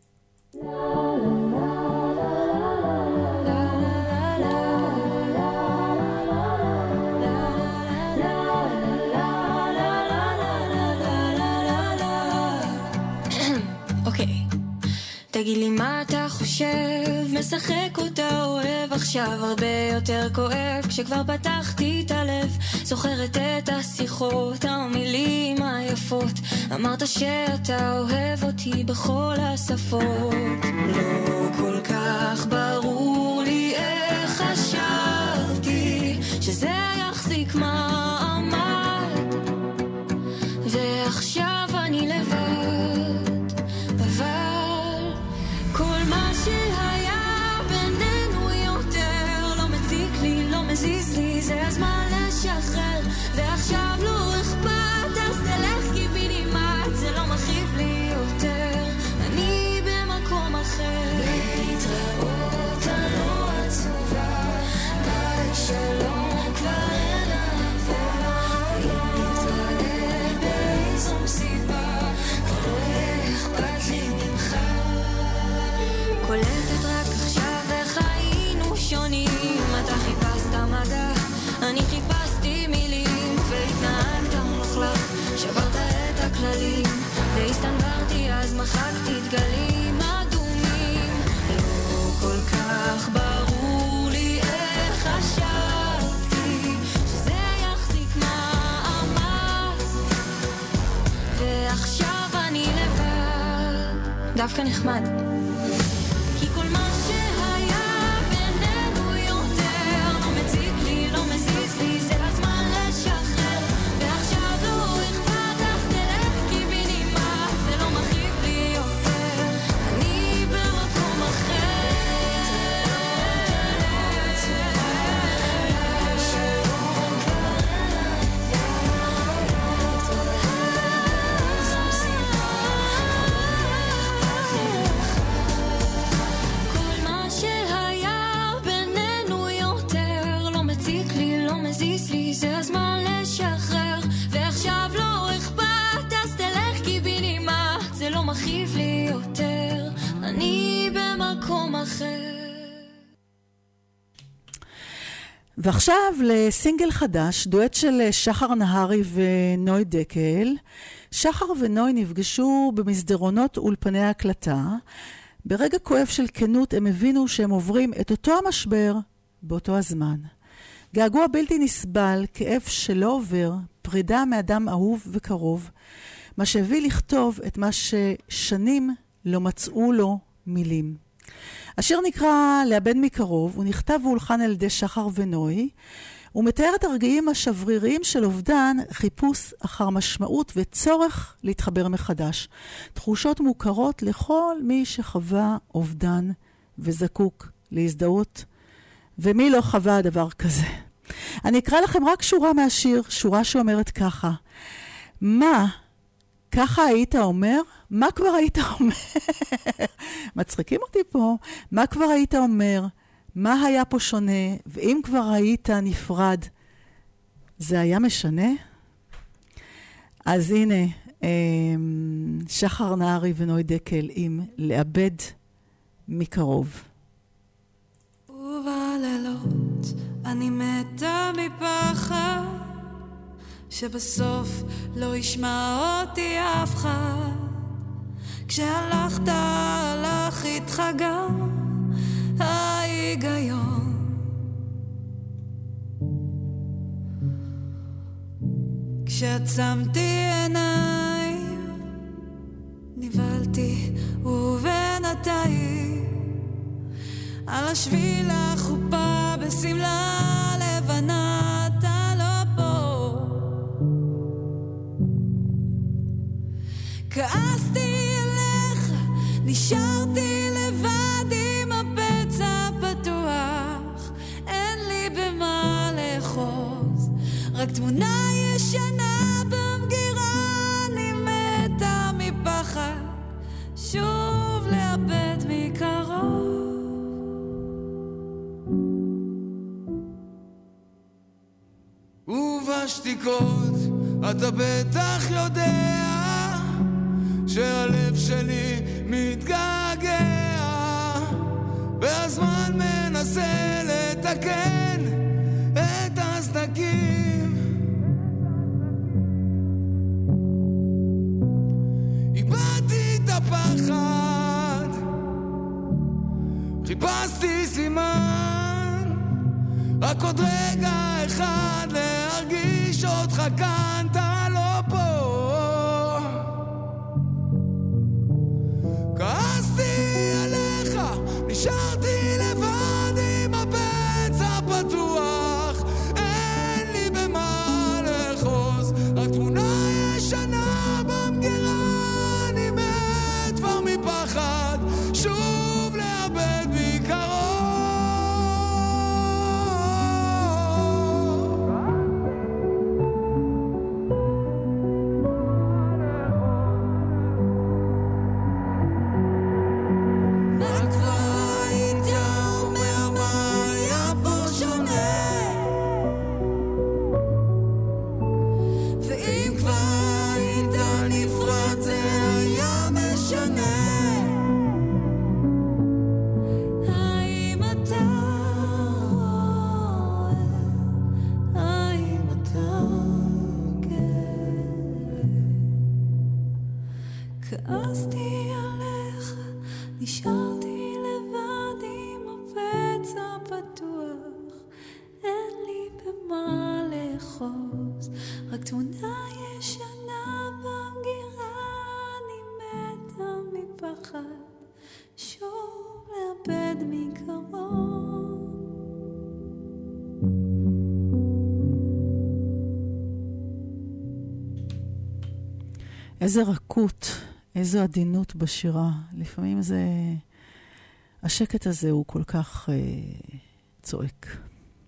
אוקיי, תגיד לי מה אתה חושב, משחק אותה אוהב עכשיו הרבה יותר כואב, כשכבר פתחתי את הלב, זוכרת את השיחות, המילים היפות, אמרת שאתה אוהב אותי בכל השפות. לא כל כך ברור לי איך חשבתי שזה יחזיק מעמד, ועכשיו אני לבד, אבל כל מה שהיה בינינו יותר לא מציק לי, לא מזיז לי, זה הזמן לשחרר, ועכשיו לא אכפת, אז תלך כי בי נמעט, זה לא מכאיב לי יותר, אני במקום אחר. להתראות, אני לא עצובה, ביי שלום, כבר אין אהבה, אם נתראה באיזו מסיבה, כבר לא אכפת לי ממך. קולטת רק עכשיו איך היינו שונים, אתה חיפשת מדע, אני חיפשתי מילים, והתנהגת מוחלט, שברת את הכללים, והסתנברתי אז מחקתי דגלים אדומים. לא כל כך ברור לי איך חשבתי שזה יחזיק מעמד, ועכשיו אני לבד, דווקא נחמד, כי כל מה שהיה בינינו יותר לא מציק לי, לא מזיז לי, זה הזמן לשחרר, ועכשיו לא אכפת, אז תלך כי בי נמעט, זה לא מכאיב לי יותר, אני במקום אחר. מכאיב לי יותר, אני במקום אחר. ועכשיו לסינגל חדש, דואט של שחר נהרי ונוי דקל. שחר ונוי נפגשו במסדרונות אולפני ההקלטה. ברגע כואב של כנות הם הבינו שהם עוברים את אותו המשבר באותו הזמן. געגוע בלתי נסבל, כאב שלא עובר, פרידה מאדם אהוב וקרוב, מה שהביא לכתוב את מה ששנים לא מצאו לו מילים. השיר נקרא לאבד מקרוב, הוא נכתב והולחן על ידי שחר ונוי, הוא מתאר את הרגעים השבריריים של אובדן, חיפוש אחר משמעות וצורך להתחבר מחדש. תחושות מוכרות לכל מי שחווה אובדן וזקוק להזדהות, ומי לא חווה דבר כזה. אני אקרא לכם רק שורה מהשיר, שורה שאומרת ככה: מה ככה היית אומר? מה כבר היית אומר? מצחיקים אותי פה. מה כבר היית אומר? מה היה פה שונה? ואם כבר היית נפרד, זה היה משנה? אז הנה, שחר נהרי ונוי דקל עם לאבד מקרוב. ובלילות אני מתה מפחד שבסוף לא ישמע אותי אף אחד. כשהלכת הלך איתך גם ההיגיון. כשעצמתי עיניים נבלתי ובינתיים על השביל החופה בסמלה לבנה אתה לא פה. כעסתי עליך, נשארתי לבד עם הפצע פתוח, אין לי במה לחוז, רק תמונה ישנה במגירה, אני מתה מפחד שוב לאבד מקרוב. ובשתיקות אתה בטח יודע שהלב שלי מתגעגע, והזמן מנסה לתקן את הסדקים. איבדתי את הפחד, חיפשתי סימן, רק עוד רגע אחד להרגיש אותך כאן, אתה לא פה. כעסתי עליך, נשארתי לבד עם הפצע פתוח, אין לי במה לחוז, רק תמונה ישנה במגירה, אני מת כבר מפחד שוב לאבד מקרוב. כעסתי עליך, נשארתי לבד עם הפצע פתוח, אין לי במה לחוז, רק תמונה ישנה במגירה, אני מתה מפחד שוב לאבד מקרוב. איזה רכות, איזו עדינות בשירה. לפעמים זה, השקט הזה הוא כל כך אה, צועק.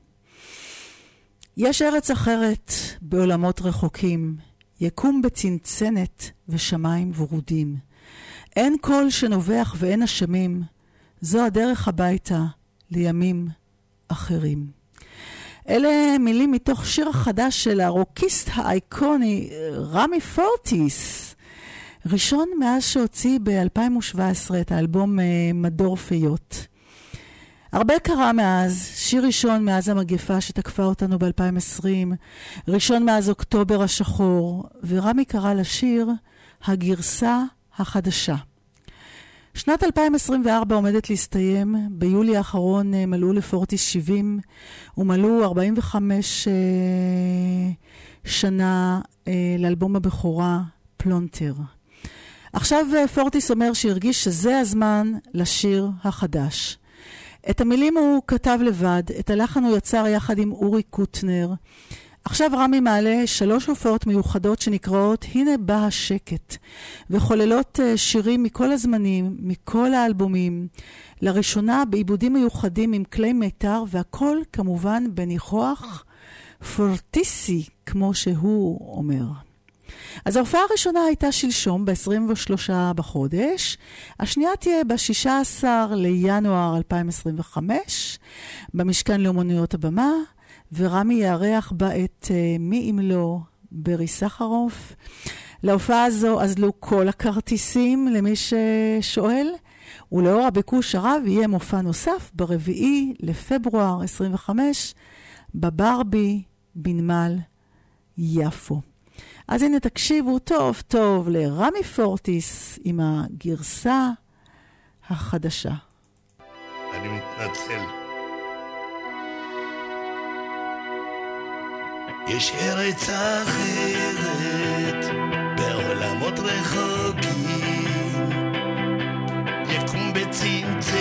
יש ארץ אחרת בעולמות רחוקים, יקום בצנצנת ושמיים ורודים. אין קול שנובח ואין אשמים, זו הדרך הביתה לימים אחרים. אלה מילים מתוך שיר החדש של הרוקיסט האיקוני רמי פורטיס. ראשון מאז שהוציא ב-אלפיים שבע עשרה את האלבום מדור פיות. הרבה קרה מאז, שיר ראשון מאז המגפה שתקפה אותנו ב-אלפיים עשרים, ראשון מאז אוקטובר השחור, ורמי קרא לשיר הגרסה החדשה. שנת אלפיים עשרים וארבע עומדת להסתיים, ביולי האחרון מלאו לפורטיס שבעים, ומלאו ארבעים וחמש אה, שנה אה, לאלבום הבכורה פלונטר. עכשיו פורטיס אומר שהרגיש שזה הזמן לשיר החדש. את המילים הוא כתב לבד, את הלחן הוא יצר יחד עם אורי קוטנר. עכשיו רמי מעלה שלוש הופעות מיוחדות שנקראות הנה בא השקט, וחוללות שירים מכל הזמנים, מכל האלבומים, לראשונה בעיבודים מיוחדים עם כלי מיתר, והכל כמובן בניחוח פורטיסי, כמו שהוא אומר. אז ההופעה הראשונה הייתה שלשום ב-עשרים ושלושה בחודש, השנייה תהיה ב-שישה עשר לינואר אלפיים עשרים וחמש, במשכן לאומנויות הבמה, ורמי יארח בה את uh, מי אם לא ברי סחרוף. להופעה הזו אזלו כל הכרטיסים למי ששואל, ולאור הביקוש הרב יהיה מופע נוסף ברביעי לפברואר עשרים וחמש בברבי בנמל יפו. אז הנה תקשיבו טוב טוב לרמי פורטיס עם הגרסה החדשה. אני מתנצל. יש ארץ אחרת בעולמות רחוקים, יקום בצנצנת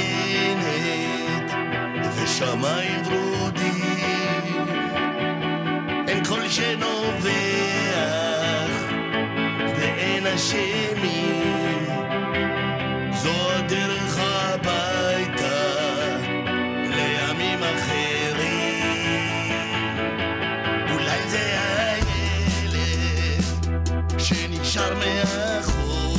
ושמיים ורודים, אין כל שנובח ואין אשמים, זו הדרך הביתה לימים אחרים. אולי זה הילד שנשאר מאחור,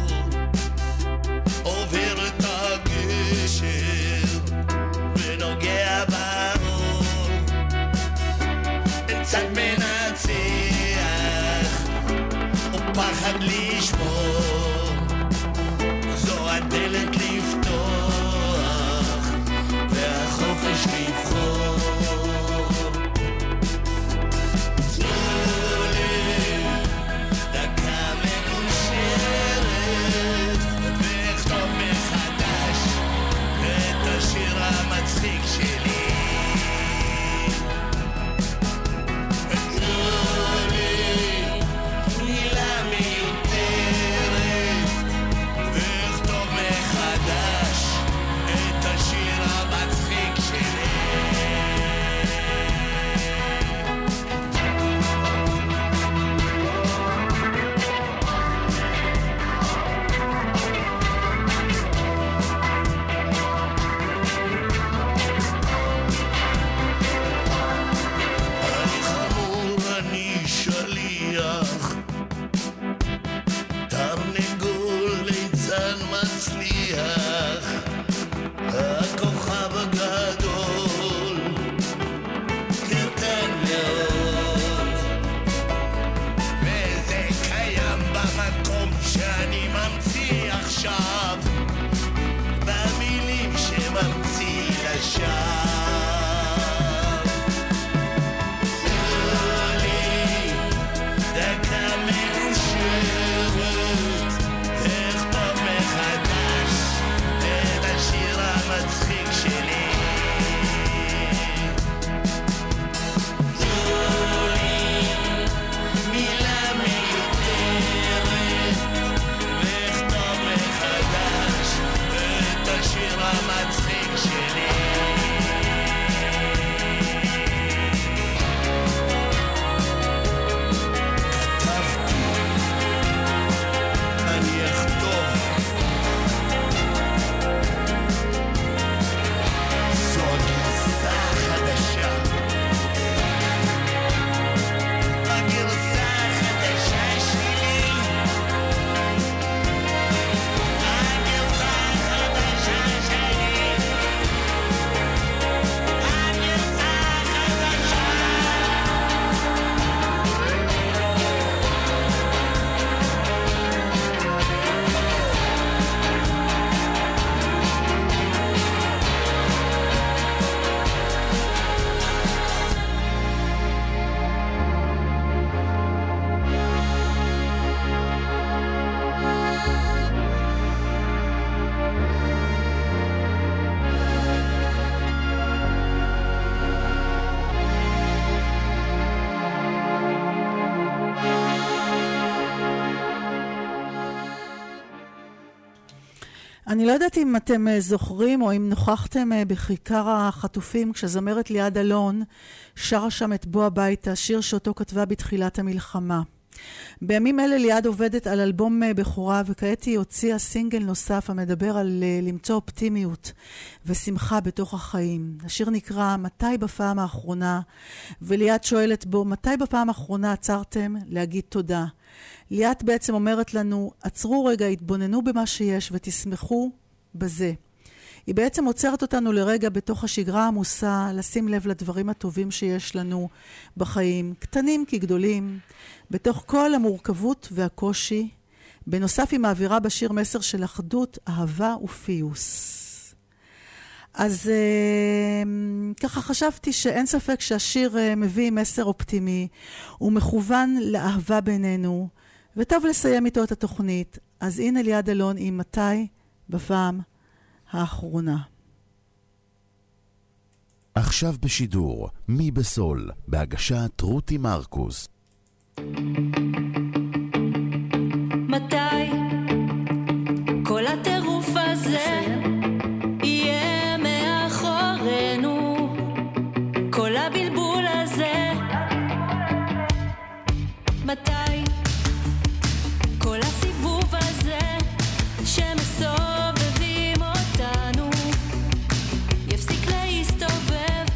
עובר את הגשר ונוגע באור, אין צד מנצח או פחד לשמור, זו הדלת לפתוח והחופש לבחור. המצחיק שלי, תנו לי מילה מיותרת ואכתוב מחדש את השיר המצחיק שלי. שיר המצחיק שלי. אני לא יודעת אם אתם זוכרים או אם נוכחתם בכיכר החטופים כשזמרת ליעד אלון שרה שם את בוא הביתה, שיר שאותו כתבה בתחילת המלחמה. בימים אלה ליעד עובדת על אלבום בחורה, וכעת היא הוציאה סינגל נוסף המדבר על למצוא אופטימיות ושמחה בתוך החיים. השיר נקרא מתי בפעם האחרונה, וליעד שואלת בו מתי בפעם האחרונה עצרתם להגיד תודה. ליעד בעצם אומרת לנו עצרו רגע, התבוננו במה שיש ותשמחו בזה. היא בעצם עוצרת אותנו לרגע בתוך השגרה העמוסה, לשים לב לדברים הטובים שיש לנו בחיים, קטנים כגדולים, בתוך כל המורכבות והקושי. בנוסף היא מעבירה בשיר מסר של אחדות, אהבה ופיוס. אז ככה חשבתי שאין ספק שהשיר מביא מסר אופטימי, הוא מכוון לאהבה בינינו, וטוב לסיים איתו את התוכנית. אז הנה ליעד אלון עם מתי בפעם האחרונה. עכשיו בשידור, מי בסול, בהגשת רותי מרקוס. מתי כל הטירוף הזה יהיה מאחורינו, כל הבלבול הזה, מתי כל הסיבוב הזה שמסובבים אותנו יפסיק להסתובב.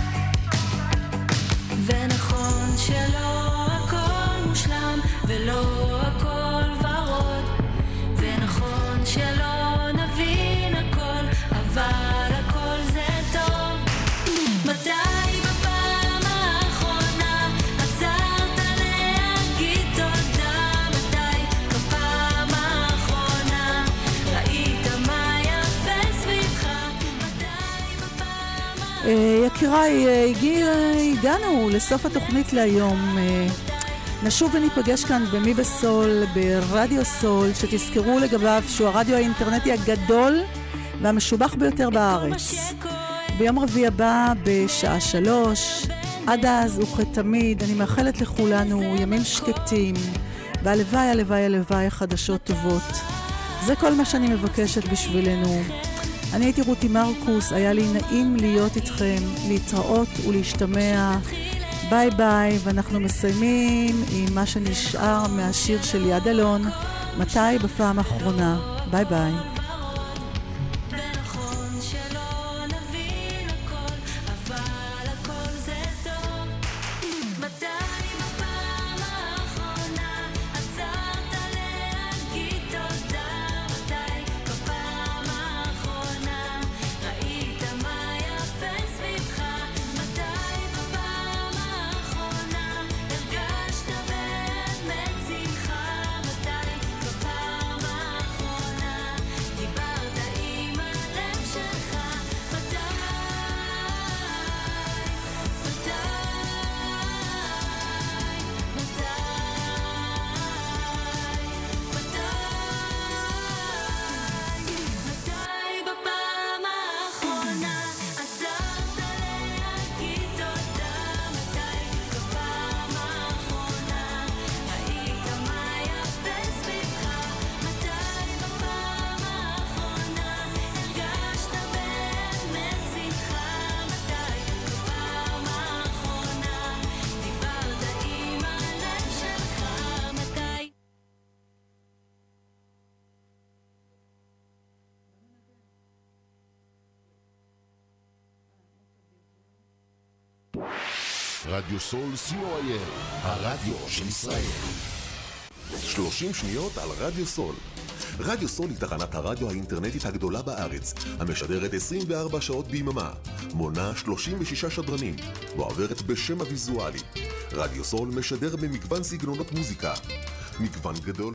ונכון שלא הכל מושלם ולא הכל ורוד, ונכון שלא נבין הכל, אבל הכל זה טוב. מתי בפעם האחרונה עצרת להגיד תודה? מתי בפעם האחרונה ראית מה יפה סביבך? מתי בפעם האחרונה... יקיריי, הגענו לסוף התוכנית להיום. נשוב וניפגש כאן במי בסול, ברדיו סול, שתזכרו לגביו שהוא הרדיו האינטרנטי הגדול והמשובח ביותר בארץ. ביום רביעי הבא בשעה שלוש. עד אז וכתמיד אני מאחלת לכולנו ימים שקטים, והלוואי הלוואי הלוואי חדשות טובות. זה כל מה שאני מבקשת בשבילנו. אני הייתי רותי מרקוס, היה לי נעים להיות איתכם, להתראות ולהשתמע. ביי ביי, ואנחנו מסיימים עם מה שנשאר מהשיר של ליעד אלון, מתי בפעם האחרונה. ביי ביי. רדיו סול סי או איי אל, הרדיו של ישראל. שלושים שניות על רדיו סול. רדיו סול היא תחנת הרדיו האינטרנטית הגדולה בארץ, המשדרת עשרים וארבע שעות ביממה, מונה שלושים ושישה שדרנים, ועוברת בשם הוויזואלי. רדיו סול משדר במגוון סגנונות מוזיקה, מגוון גדול